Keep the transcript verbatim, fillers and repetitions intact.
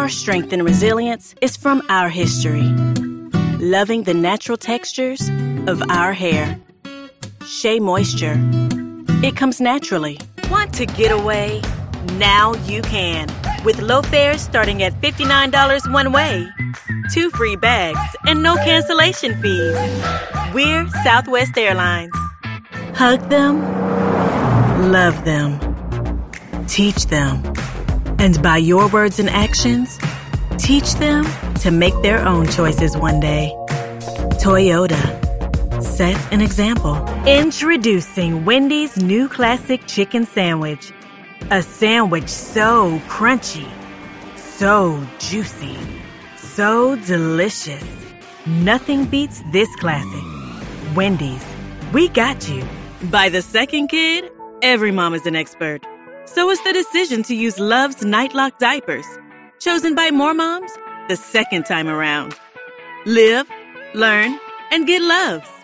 Our strength and resilience is from our history. Loving the natural textures of our hair. Shea Moisture. It comes naturally. Want to get away? Now you can. With low fares starting at fifty-nine dollars one way. Two free bags and no cancellation fees. We're Southwest Airlines. Hug them. Love them. Teach them. And by your words and actions, teach them to make their own choices one day. Toyota. Set an example. Introducing Wendy's new classic chicken sandwich. A sandwich so crunchy, so juicy, so delicious. Nothing beats this classic. Wendy's, we got you. By the second kid, every mom is an expert. So is the decision to use Love's Nightlock diapers, chosen by more moms the second time around. Live, learn, and get Love's.